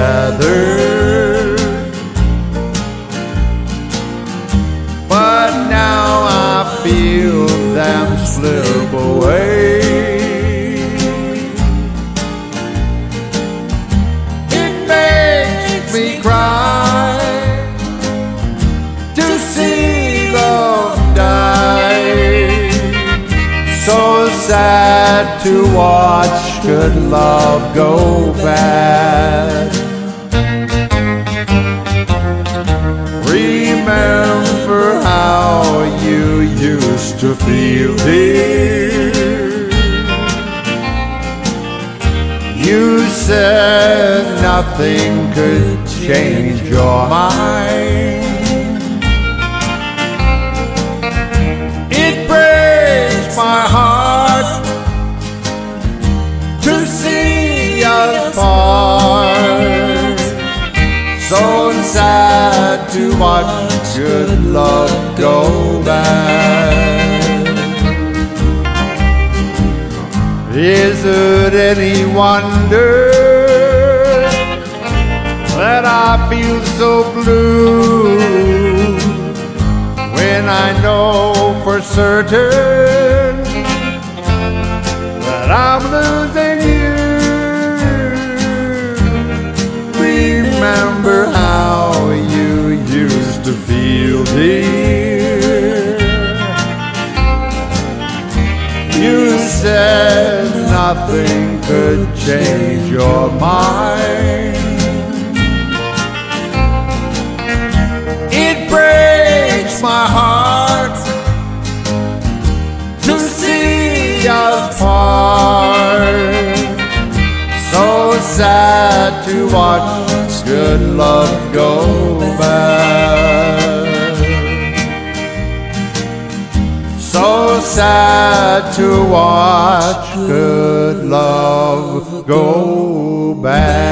together. But now I feel them slip away. It makes me cry to see love die. So sad to watch good love go bad. Remember how you used to feel, dear. You said nothing could change your mind. It breaks my heart to see us part. So sad to watch good love go bad. Is it any wonder that I feel so blue when I know for certain that I'm losing you? Remember how you used to feel, dear. You said nothing could change your mind. It breaks my heart to see us part. So sad to watch good love go bad. So sad to watch good love go bad.